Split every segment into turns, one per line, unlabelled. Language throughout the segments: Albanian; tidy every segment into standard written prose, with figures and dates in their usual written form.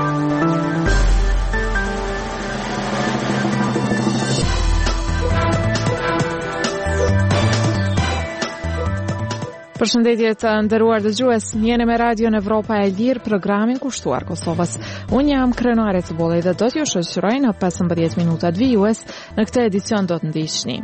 Përshëndetje të nderuar dëgjues, jeni me Radion Evropa e Lirë, programin kushtuar Kosovës. Unë jam krenare të bollë dhe do t'ju shoqëroj në 15 minutat vijues. Në këtë edicion do të ndiqni.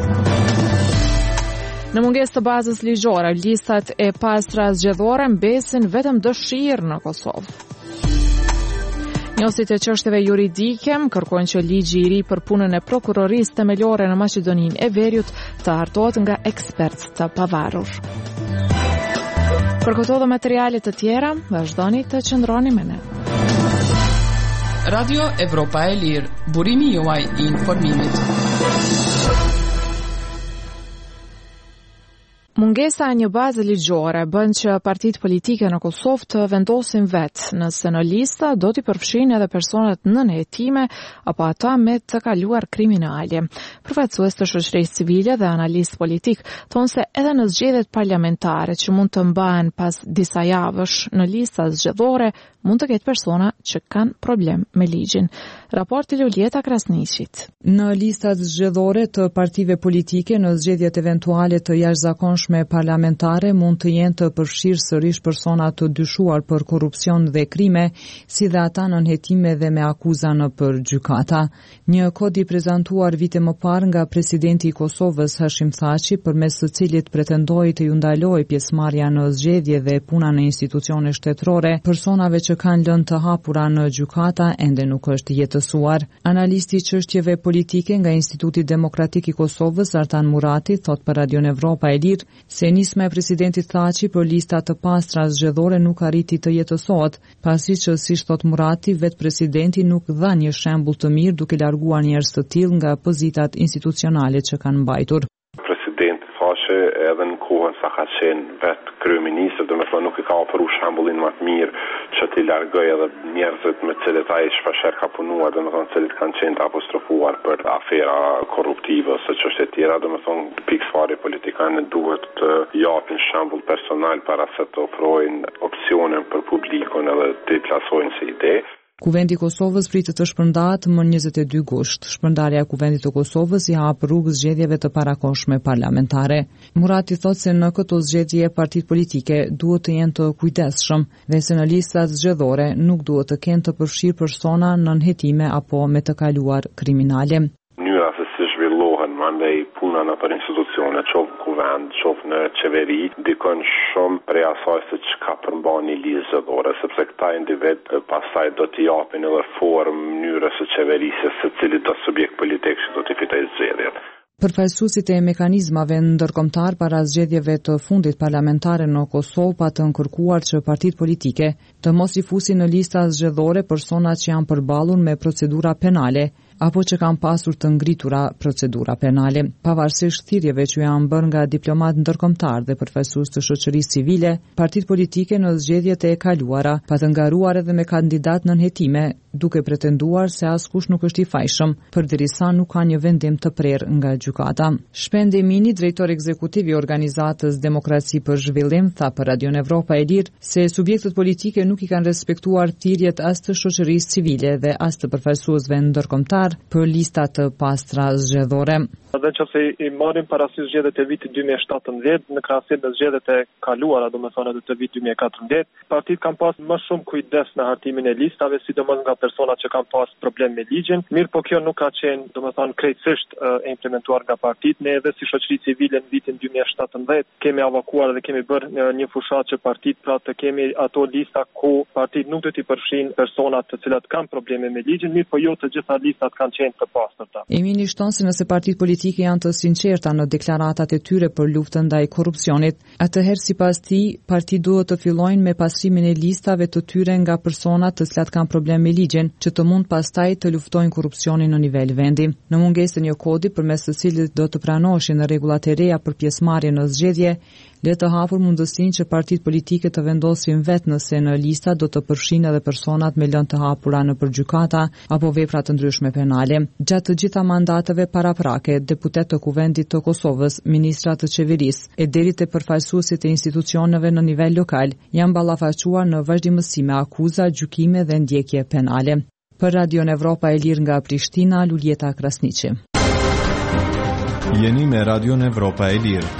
Në mungesë të bazës ligjore, listat e pastra zgjedhore mbesin vetëm dëshirë në Kosovë. Njohësit e çështjeve juridike kërkojnë që ligji i ri për punën e prokurorisë themelore në Maqedoninë e Veriut të hartohet nga ekspertë të pavarur. Për këto dhe materiale të tjera, vazhdoni të qëndroni me ne.
Radio Evropa e Lirë, burimi juaj i informimit.
Mungesa e një baze ligjore bën që partitë politike në Kosovë të vendosin vetë nëse në lista do t'i përfshin edhe personat nën hetime apo ata me të kaluar kriminale. Përfaqësues të shoqërisë civile dhe analist politik thonë se edhe në zgjedhjet parlamentare që mund të mbahen pas disa javësh në lista zgjedhore mund të ketë persona që kanë problem me ligjin. Raporti Lulieta Krasniqit.
Në listat zgjedhore të partive politike në zgjedhjet eventuale të jashtëzakonshme parlamentare mund të jenë të përfshirë sërish persona të dyshuar për korrupsion dhe krime, si dhe ata nën hetime dhe me akuza në për gjykata. Një kod i prezantuar vite më parë nga presidenti i Kosovës Hashim Thaçi, përmes të cilit pretendoi të ju ndalojë pjesëmarrja në zgjedhje dhe puna në institucione shtetërore, personave që kanë lënë të hapura në gjykata ende nuk është jetësuar. Analisti i çështjeve politike nga Instituti Demokratik i Kosovës, Artan Murati, thot për Radion Evropa e Lirë se nisma e presidentit Thaçi për lista të pastra zgjedhore nuk arriti të jetësohet, pasi që, siç thot Murati, vetë presidenti nuk dha një shembull të mirë duke larguar njerëz të tillë nga pozitat institucionale që kanë mbajtur.
Presidenti Thaçi edhe në kohën sa ka qenë vetë kryeministër, domethënë nuk i ka ofruar shembullin më të mirë që t'i largoj edhe njerëzit me cilët ai shpeshherë ka punuar, domethënë cilët kanë qenë të apostrofuar për afera korruptive ose çështje të tjera, domethënë pikëfare politikanë duhet të japin shembull personal para se të ofrojnë opsione për publikun edhe të plasojnë si ide.
Kuvendi i Kosovës pritet të shpërndahet më 22 gusht. Shpërndarja e Kuvendit të Kosovës i hap rrugë zgjedhjeve të parakohshme parlamentare. Murati thotë se në këto zgjedhje partitë politike duhet të jenë të kujdesshëm dhe se në listat zgjedhore nuk duhet të kenë të përfshirë persona nën hetime apo me të kaluar kriminale.
Mënyra se si zhvillohen mandej puna në për institucione, qoftë në kuvend, qoftë në qeveri, dikon shumë prej asaj se çka përmban një listë zgjedhore, sepse këta individ pastaj do t'i japin edhe formë mënyrës së qeverisjes së cilit do subjekt politik që do t'i fitojë zgjedhjet.
Përfaqësuesit e mekanizmave ndërkombëtar para zgjedhjeve të fundit parlamentare në Kosovë pa të kërkuar që partitë politike të mos i fusin në lista zgjedhore personat që janë përballur me procedura penale apo që kanë pasur të ngritura procedura penale. Pavarësisht thirrjeve që janë bërë nga diplomatë ndërkombëtar dhe përfaqësues të shoqërisë civile, partitë politike në zgjedhjet e kaluara pa të ngaruar edhe me kandidat nën hetime, duke pretenduar se askush nuk është i fajshëm, përderisa nuk ka një vendim të prerë nga gjykata. Shpend Emini, drejtor ekzekutiv i organizatës Demokraci për Zhvillim, tha për Radion Evropa e Lirë se subjektët politike nuk i kanë respektuar thirrjet as të shoqërisë civile dhe as të përfaqësuesve ndërkombëtar për lista të pastra zgjedhore.
Dhe nëse i marrim parasysh zgjedhjet e vitit 2017 në krahasim me zgjedhjet e kaluara, domethënë edhe të vitit 2014, partitë kanë pas më shumë kujdes në hartimin e listave, sidomos nga personat që kanë pas problem me ligjin. Mirë, po kjo nuk ka qenë, domethënë, krejtësisht e implementuar nga partitë. Ne edhe si shoqëri civile në vitin 2017 kemi avakuar dhe kemi bërë një fushat që partitë, pra të kemi ato lista ku partitë nuk do t'i përfshin personat të cilat kanë probleme me ligjin, mirë, po jo të gjitha listat kanë qenë të pastërta.
Emini shton se nëse partitë politike janë të sinqerta në deklaratat e tyre për luftën ndaj korrupsionit, atëherë sipas tij, partitë duhet të fillojnë me pastrimin e listave të tyre nga personat të cilat kanë probleme me ligjin, që të mund pastaj të luftojnë korrupsionin në nivel vendi. Në mungesë të një kodi përmes të cilit do të pranoheshin rregullat e reja për pjesëmarrje në zgjedhje, le të hapur mundësinë që partitë politike të vendosin vetë nëse në lista do të përfshin edhe personat me lënë të hapura në gjykata apo vepra të ndryshme penale. Gjatë të gjitha mandateve paraprake, deputet të Kuvendit të Kosovës, ministra të qeverisë e deri te përfaqësuesit e institucioneve në nivel lokal janë ballafaquar në vazhdimësi me akuza, gjykime dhe ndjekje penale. Për Radio Evropa e Lirë nga Prishtina, Luljeta Krasniqi.
Jeni me Radio Evropa e Lirë.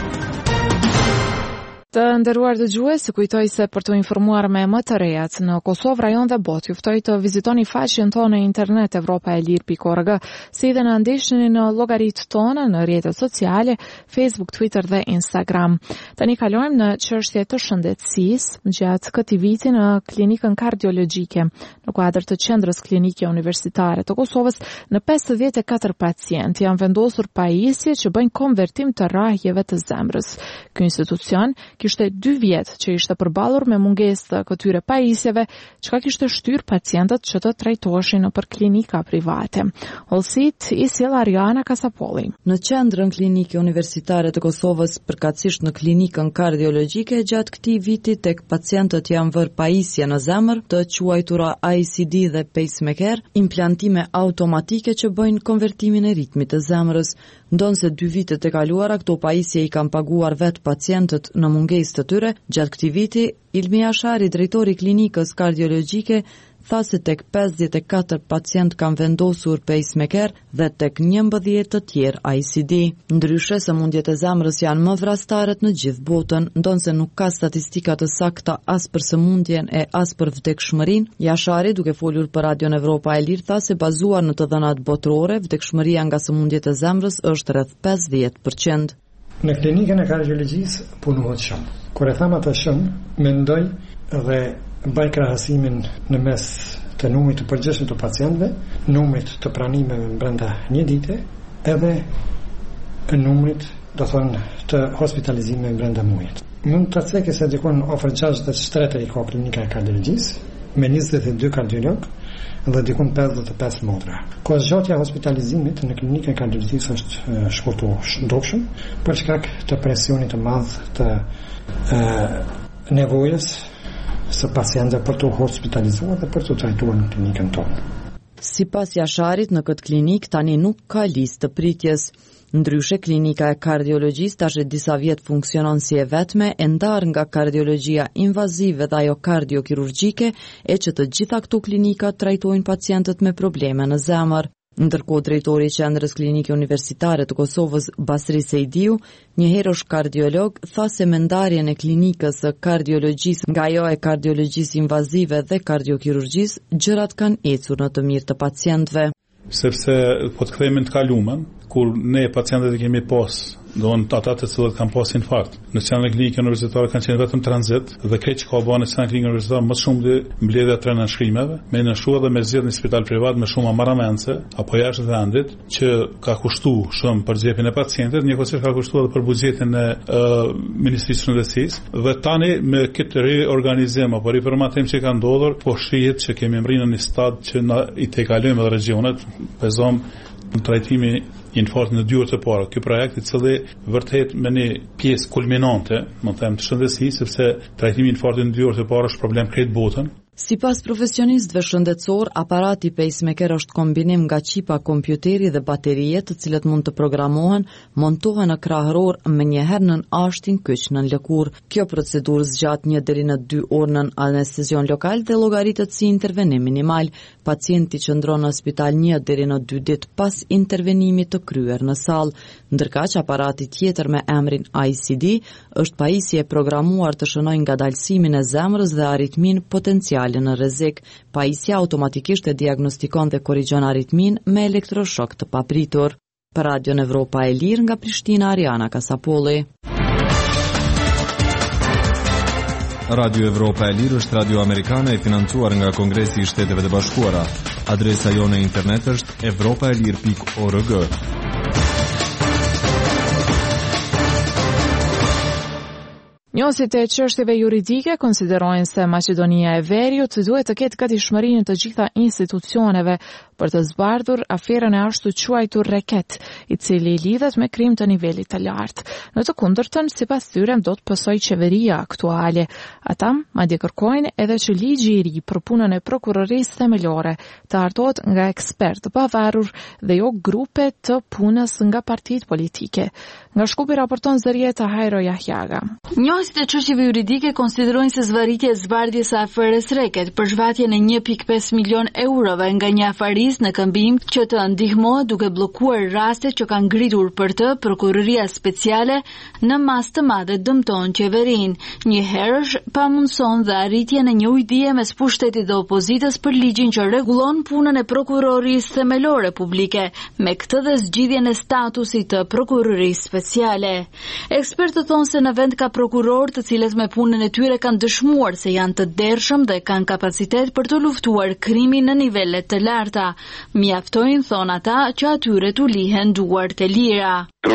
Të nderuar dëgjues, kujtoj se për të informuar me më të rejat në Kosovë, rajon dhe botë, juftoj të vizitoni faqen tonë në internet evropaelir.org, si dhe në ndeshni në llogaritë tona në rrjetet sociale, Facebook, Twitter dhe Instagram. Tani kalojmë në çështje të shëndetësisë. Gjatë këtij viti në klinikën kardiologjike, në kuadër të qendrës klinike universitare të Kosovës, në 54 pacientë janë vendosur pajisje që bëjnë konvertim të rrahjeve të zemrës. Ky institucion kishte 2 vjet që ishte përballur me mungesë të këtyre pajisjeve, çka kishte shtyr pacientët që të trajtoheshin nëpër klinika private. Hollësit i sjell Ariana Kasapolli.
Në qendrën klinike universitare të Kosovës, përkatësisht në klinikën kardiologjike, gjatë këtij viti tek pacientët janë vërë pajisje në zemër, të quajtura ICD dhe pacemaker, implantime automatike që bëjnë konvertimin e ritmit të zemrës. Ndonse 2 vitet e kaluara këto pajisje i kanë paguar vetë pacientët në mungesë të tyre, gjatë këtij viti Ilmi Ashari, drejtori i klinikës kardiologjike, tha se tek 54 pacient kanë vendosur pacemaker dhe tek 11 të tjerë ICD. Ndryshe, sëmundjet e zemrës janë më vrastaret në gjithë botën, ndonse nuk ka statistika të sakta as për sëmundjen e as për vdekshmërinë. Ashari, duke folur për Radio Evropa e Lirë, tha se bazuar në të dhënat botërore, vdekshmëria nga sëmundjet e zemrës është rreth 50%.
Në klinikën e kardiologjisë punohet shumë. Kur e tham atë shumë, mendoj dhe bëj krahasimin në mes të numrit të përgjithshëm të pacientëve, numrit të pranimeve brenda një dite, edhe numrit, do thonë, të hospitalizimeve brenda muajit. Mund të thekë se dikon ofër 63 i ka klinika e kardiologjisë, me 22 kardiolog dhe dikun 55 motra. Kozgjatja hospitalizimit në klinikën e kardiologjisë është shkurtuar ndryshe për shkak të presionit të madh të nevojës së pacientëve për të hospitalizuar dhe për të trajtuar në klinikën tonë.
Sipas Jasharit, në këtë klinik tani nuk ka listë të pritjes. Ndryshe, klinika e kardiologjisë tash disa vjet funksionon si e vetme, e ndarë nga kardiologjia invazive dhe ajo kardiokirurgjike, e që të gjitha këto klinika trajtojnë pacientët me probleme në zemër. Ndërkohë, drejtori i qendrës klinike universitare të Kosovës, Basri Sejdiu, një herësh kardiolog, tha se me ndarjen e klinikës së kardiologjisë nga ajo e kardiologjisë invazive dhe kardiokirurgjisë, gjërat kanë ecur në të mirë të pacientëve.
Sepse po të kthehemi të kaluamën, kur ne pacientët e kemi pas, do në ata të cilët kanë pas infarkt. Në qendrën klinike universitare kanë qenë vetëm tranzit dhe këtë që ka bërë në qendrën klinike universitare më shumë dhe mbledhja 3 nënshkrimeve, me nënshua dhe me zgjedhje në spital privat me shumë amaramence apo jashtë vendit, që ka kushtu shumë për xhepin e pacientit, njëkohësisht ka kushtuar edhe për buxhetin e Ministrisë së Shëndetësisë. Dhe tani me këtë riorganizim apo riformatim që ka ndodhur, po shihet që kemi rrinë në një stad që na i tejkalojmë edhe regionet, pezom në trajtimi infarkt në 2 orë të para. Ky projekt i cili vërtet me një pjesë kulminante, më them, të shëndetësisë, sepse trajtimi i infarktit në 2 orë të para është problem krejt botën.
Sipas profesionistëve shëndetësor, aparati pacemaker është kombinim nga qipa kompjuteri dhe baterie, të cilët mund të programohen, montohen në krahëror me njëherë nën ashtin, kyç nën lëkurë. Kjo procedurë zgjat 1 deri në 2 orë nën anestezion lokal dhe llogaritet si intervenim minimal. Pacienti qëndron në spital 1 deri në 2 ditë pas intervenimit të kryer në sallë, ndërkaq aparati tjetër me emrin ICD është pajisje e programuar të shënojë ngadalësimin e zemrës dhe aritmin potencial në rrezik. Pajisja automatikisht e diagnostikon dhe korrigjon aritmin me elektroshok të papritur. Për Radio Evropa e Lirë nga Prishtina, Ariana Kasapolli.
Radio Evropa e Lirë është radio amerikane e financuar nga Kongresi i Shteteve të Bashkuara. Adresa jonë në internet është evropaelir.org.
Njësit e çështjeve juridike konsiderojnë se Maqedonia e Veriut duhet të ketë gatishmërinë të gjitha institucioneve për të zbardhur aferën e ashtu quajtur reket, i cili lidhet me krim të nivelit të lartë. Në të kundërtën, sipas tyre do të pësoj qeveria aktuale. Ata madje kërkojnë edhe që ligji i ri për punën e prokurorisë themelore të hartohet nga ekspertë pavarur dhe jo grupe të punës nga partitë politike. Nga Shkupi raporton Zërieta Hajro Jahjaga.
Njohësit e çështjeve juridike konsiderojnë se zvarritja e zbardhjes së aferës reket për zhvatjen e 1.5 milion eurove nga një afaristë në këmbim që të ndihmohet duke bllokuar rastet që kanë ngritur për të prokuroria speciale në masë të madhe dëmton qeverinë. Një herësh pamundson dhe arritjen e një ujëdie mes pushtetit dhe opozitës për ligjin që rregullon punën e prokurorisë themelore publike, me këtë dhe zgjidhjen e statusit të prokurorisë speciale. Ekspertët thonë se në vend ka prokuror të cilët me punën e tyre kanë dëshmuar se janë të dershëm dhe kanë kapacitet për të luftuar krimin në nivele të larta. Mjaftojnë, thonë ata, që atyre t'u lihen duart e lira.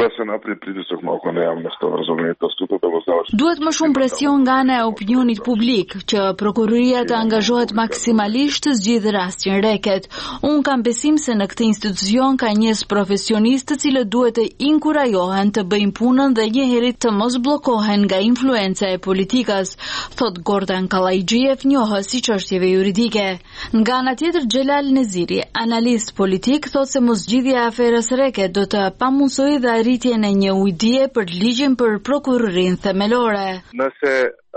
Duhet më shumë presion nga ana e opinionit publik, që prokuroria të angazhohet maksimalisht të zgjidhë rastin reket. Unë kam besim se në këtë institucion ka njës profesionistë të cilët duhet të inkurajohen të bëjnë punën dhe njëherët të mos bllokohen nga influenca e politikës, thot Gordan Kallajxhiev, njohës i çështjeve juridike. Nga ana tjetër, Xhelal Neziri, analist politik, thot se moszgjidhja e aferës reket do të pamundsojë dhe arritjen e një ujëdie për ligjin për prokurorinë themelore.
Nëse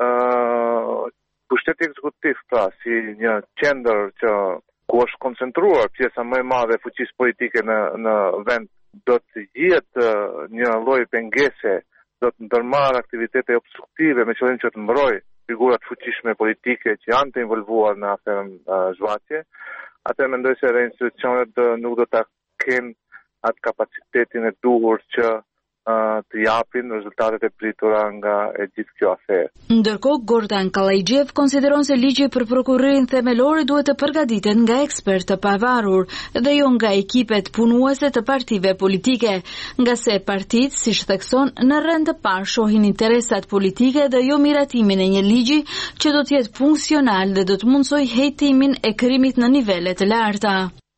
pushteti ekzekutiv, pra, si një qendër që ku është koncentruar pjesa më e madhe e fuqisë politike në vend, do të jetë një lloj pengese, do të ndërmarrë aktivitete obstruktive me qëllim që të mbrojë figurat fuqishme politike që janë të involvuar në aferën zhvatje. Atë mendoj se edhe institucionet nuk do ta kenë atë kapacitetin e duhur që të japin rezultatet e pritura nga e gjithë kjo aferë.
Ndërkohë, Gordan Kallajxhiev konsideron se ligji për prokurorinë themelore duhet të përgatitet nga ekspertë të pavarur dhe jo nga ekipet punuese të partive politike, nga se partitë, siç thekson, në rend të parë shohin interesat politike dhe jo miratimin e një ligji që do të jetë funksional dhe do të mundsojë hetimin e krimit në nivele të larta.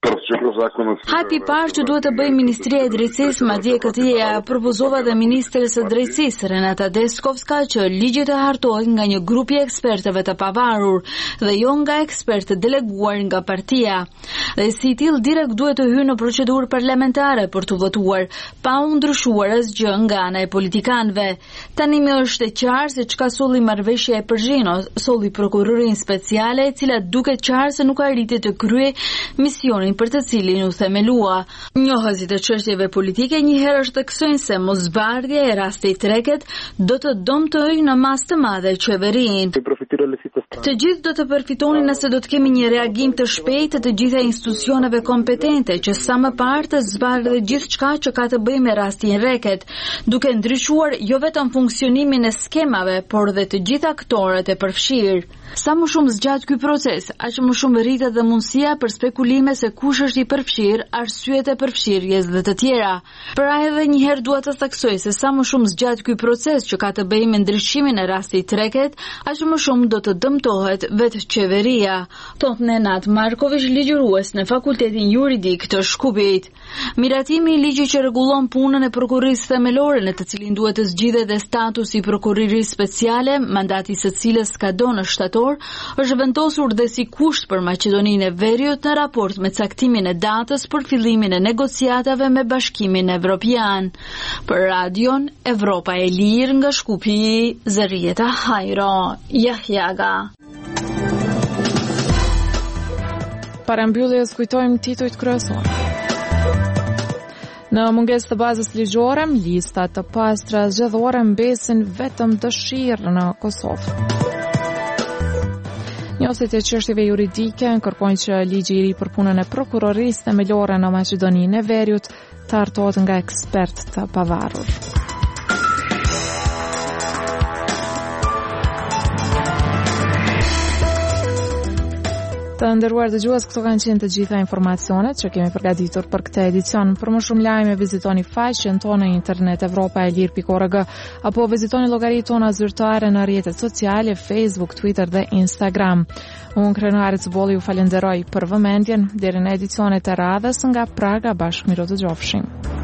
Hapi i parë që duhet të bëjë Ministria e Drejtësisë, madje këtë ja propozova dhe Ministres së Drejtësisë Renata Deskovska, që ligji të hartohet nga një grup i ekspertëve të pavarur dhe jo nga ekspertë deleguar nga partia. Dhe si till direkt duhet të hyjë në procedurë parlamentare për të votuar, pa u ndryshuar asgjë nga ana e politikanëve. Tani më është e qartë se çka solli marrëveshja e Përzhinos, solli prokurorinë speciale, e cila duket qartë se nuk arriti të kryejë misionin për të cilin u themelua. Njohësit e çështjeve politike njëherë theksojnë se mosbardhja e rastit reket do të dëmtojë në masë të madhe qeverinë. Të gjithë do të përfitonin nëse do të kemi një reagim të shpejtë të gjitha institucioneve kompetente që sa më parë të zbardhë gjithçka që ka të bëjë me rastin reket, duke ndryshuar jo vetëm funksionimin e skemave, por dhe të gjithë aktorët e përfshirë. Sa më shumë zgjat ky proces, aq më shumë rritet dhe mundësia për spekulime se kush është i përfshirë, arsyet e përfshirjes dhe të tjera. Pra edhe një herë dua të theksoj se sa më shumë zgjat ky proces që ka të bëjë me ndryshimin e rastit reket, aq më shumë do të dëmtohet vetë qeveria, thot Nenad Marković, ligjërues në Fakultetin Juridik të Shkupit. Miratimi i ligjit që rregullon punën e prokurorisë themelore, në të cilin duhet të zgjidhet dhe statusi i prokurorisë speciale, mandati së cilës ka në shtator, është vendosur dhe si kusht për Maqedoninë e Veriut në raport me caktimin e datës për fillimin e negociatave me Bashkimin Evropian. Për Radion Evropa e Lirë nga Shkupi, Zërieta Hajro Jahjaga.
Para mbylljes kujtojmë titujt kryesorë. Në mungesë të bazës ligjore, listat të pastra zgjedhore mbesin vetëm dëshirë në Kosovë. Njohësit e çështjeve juridike kërkojnë që ligji i ri për punën e prokurorisë themelore në Maqedoninë e Veriut të hartohet nga ekspertë të pavarur. Të nderuar dëgjues, këto kanë qenë të gjitha informacionet që kemi përgatitur për këtë edicion. Për më shumë lajme vizitoni faqen tonë në internet evropaelir.org apo vizitoni llogaritë tona zyrtare në rrjetet sociale Facebook, Twitter dhe Instagram. Unë Krenari Cbolli ju falenderoj për vëmendjen deri në edicionet e radhës nga Praga. Bashkë miro të gjofshim.